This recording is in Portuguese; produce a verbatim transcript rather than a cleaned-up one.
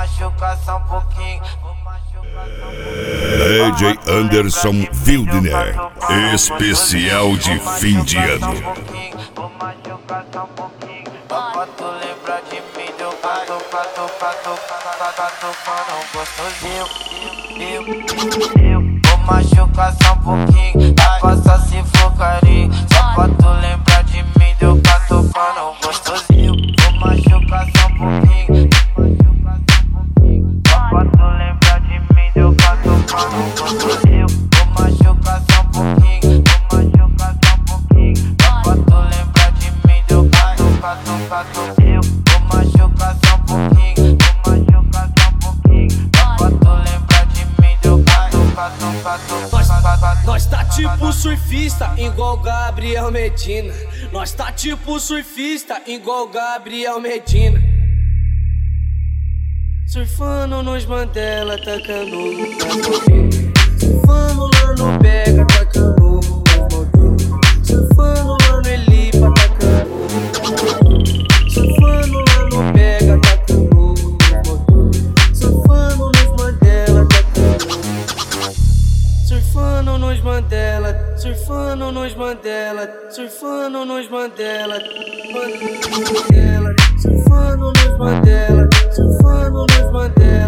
machucar só um pouquinho. D J Anderson Wildner, especial de fim de ano. Vou machucar só um pouquinho. Pra tu lembrar de mim, deu pato, pato, pato, pato, mano, gostosinho. Eu, eu, vou machucar só um pouquinho. Passa se for carinho. Só pra tu lembrar de mim, deu pato, mano, gostosinho. Vou machucar só um pouquinho. Só pra tu lembrar de mim, deu pato, mano, gostosinho. Vou machucar só um pouquinho. Vou machucar só um pouquinho. Só pra tu lembrar de mim, deu pato, pato, pato. Eu vou machucar só um pouquinho. Vou machucar só um pouquinho. Só pra tu lembrar de mim, deu pato, pato, pato. Nós, nós tá tipo surfista, igual Gabriel Medina. Nós tá tipo surfista, igual Gabriel Medina. Surfando nos Mandela, tacando no Brasil. Surfando lá no Pega, tacando no Brasil. Surfando lá no Elipa, tacando no Brasil. Surfando lá no Pega, tacando no Brasil. Surfando nos Mandela, tacando. Surfando nos Mandela, surfando nos Mandela, surfando nos Mandela, Mandela, surfando nos Mandela, surfando nos Mandela.